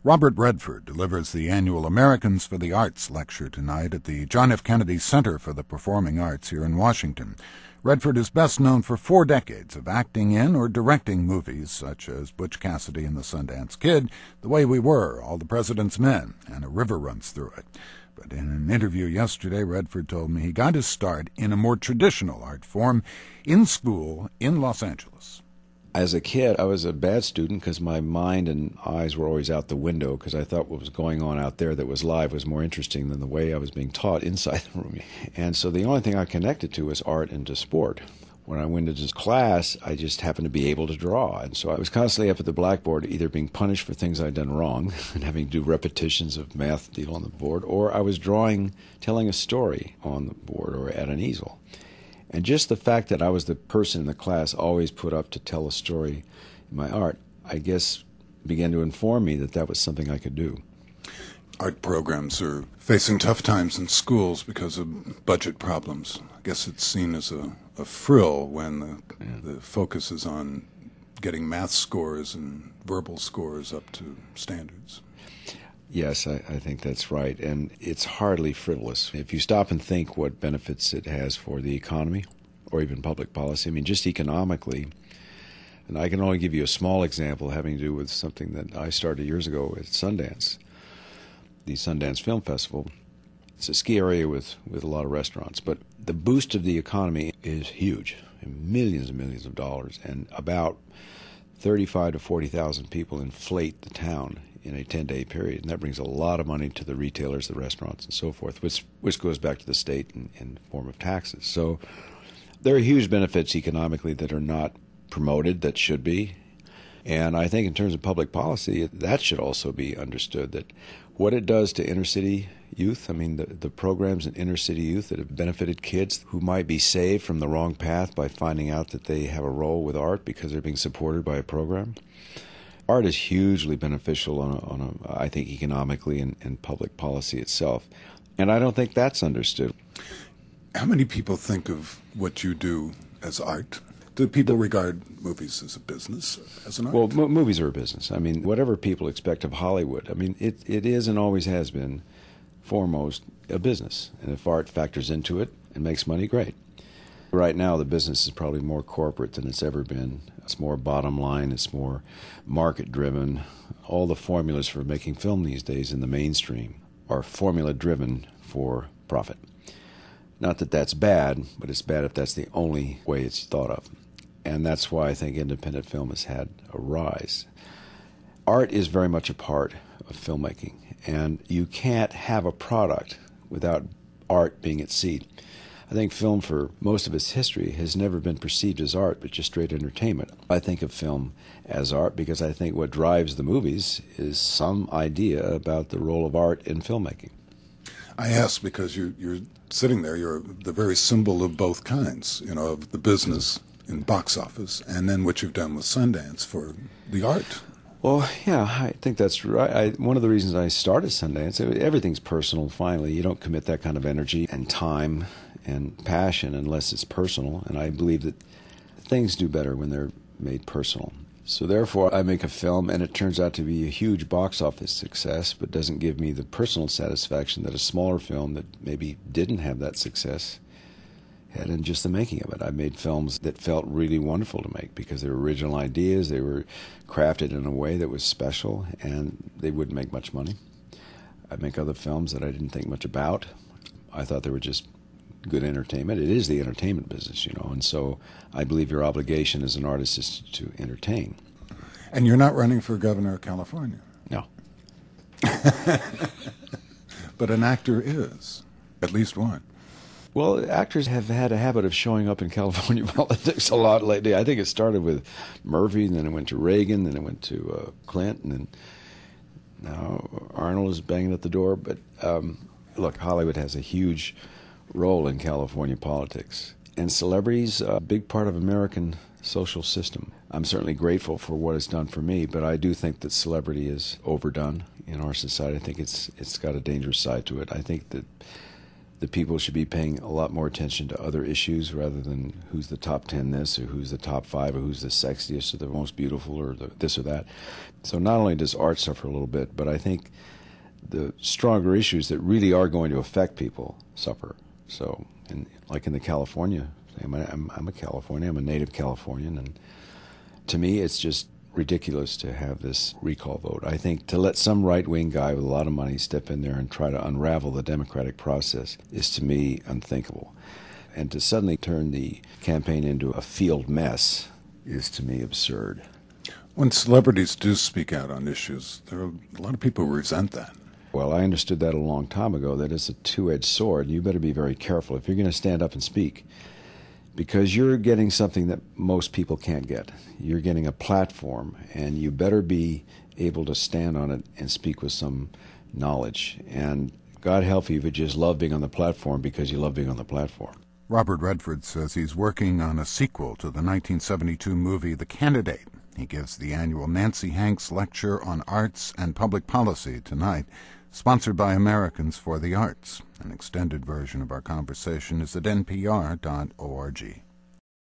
Robert Redford delivers the annual Americans for the Arts lecture tonight at the John F. Kennedy Center for the Performing Arts here in Washington. Redford is best known for 4 decades of acting in or directing movies such as Butch Cassidy and the Sundance Kid, The Way We Were, All the President's Men, and A River Runs Through It. But in an interview yesterday, Redford told me he got his start in a more traditional art form in school in Los Angeles. As a kid, I was a bad student because my mind and eyes were always out the window because I thought what was going on out there that was live was more interesting than the way I was being taught inside the room. And so the only thing I connected to was art and to sport. When I went into class, I just happened to be able to draw. And so I was constantly up at the blackboard, either being punished for things I'd done wrong and having to do repetitions of math deal on the board, or I was drawing, telling a story on the board or at an easel. And just the fact that I was the person in the class always put up to tell a story in my art, I guess began to inform me that that was something I could do. Art programs are facing tough times in schools because of budget problems. I guess it's seen as a frill when the focus is on getting math scores and verbal scores up to standards. Yes, I think that's right, and it's hardly frivolous. If you stop and think what benefits it has for the economy or even public policy, I mean, just economically, and I can only give you a small example having to do with something that I started years ago at Sundance, the Sundance Film Festival. It's a ski area with a lot of restaurants, but the boost of the economy is huge, millions and millions of dollars, and about 35 to 40,000 people inflate the town in a 10-day period, and that brings a lot of money to the retailers, the restaurants, and so forth, which goes back to the state in the form of taxes. So there are huge benefits economically that are not promoted that should be, and I think in terms of public policy, that should also be understood, that what it does to inner-city youth, I mean, the programs in inner-city youth that have benefited kids who might be saved from the wrong path by finding out that they have a role with art because they're being supported by a program. Art is hugely beneficial I think, economically and public policy itself. And I don't think that's understood. How many people think of what you do as art? Do people regard movies as a business, as an art? Well, movies are a business. I mean, whatever people expect of Hollywood, I mean, it is and always has been foremost a business. And if art factors into it and makes money, great. Right now, the business is probably more corporate than it's ever been. It's more bottom line. It's more market-driven. All the formulas for making film these days in the mainstream are formula-driven for profit. Not that that's bad, but it's bad if that's the only way it's thought of. And that's why I think independent film has had a rise. Art is very much a part of filmmaking, and you can't have a product without art being its seed. I think film, for most of its history, has never been perceived as art, but just straight entertainment. I think of film as art because I think what drives the movies is some idea about the role of art in filmmaking. I ask because you're sitting there, you're the very symbol of both kinds, of the business in box office and then what you've done with Sundance for the art. Well, yeah, I think that's right. One of the reasons I started Sundance, everything's personal, finally. You don't commit that kind of energy and time and passion unless it's personal, and I believe that things do better when they're made personal. So therefore, I make a film, and it turns out to be a huge box office success, but doesn't give me the personal satisfaction that a smaller film that maybe didn't have that success had in just the making of it. I made films that felt really wonderful to make because they were original ideas, they were crafted in a way that was special, and they wouldn't make much money. I'd make other films that I didn't think much about. I thought they were just good entertainment. It is the entertainment business, and so I believe your obligation as an artist is to entertain. And you're not running for governor of California? No. But an actor is, at least one. Well, actors have had a habit of showing up in California politics a lot lately. I think it started with Murphy, and then it went to Reagan, then it went to Clinton, and now Arnold is banging at the door. But look, Hollywood has a huge role in California politics. And celebrity's a big part of American social system. I'm certainly grateful for what it's done for me, but I do think that celebrity is overdone in our society. I think it's got a dangerous side to it. I think that the people should be paying a lot more attention to other issues rather than who's the top 10 this or who's the top 5 or who's the sexiest or the most beautiful or this or that. So not only does art suffer a little bit, but I think the stronger issues that really are going to affect people suffer. So, like in the California, I'm a Californian, I'm a native Californian, and to me it's just ridiculous to have this recall vote. I think to let some right-wing guy with a lot of money step in there and try to unravel the democratic process is, to me, unthinkable. And to suddenly turn the campaign into a field mess is, to me, absurd. When celebrities do speak out on issues, there are a lot of people who resent that. Well, I understood that a long time ago, that it's a two-edged sword. You better be very careful if you're going to stand up and speak, because you're getting something that most people can't get. You're getting a platform, and you better be able to stand on it and speak with some knowledge. And God help you if you just love being on the platform because you love being on the platform. Robert Redford says he's working on a sequel to the 1972 movie The Candidate. He gives the annual Nancy Hanks Lecture on Arts and Public Policy tonight, sponsored by Americans for the Arts. An extended version of our conversation is at npr.org.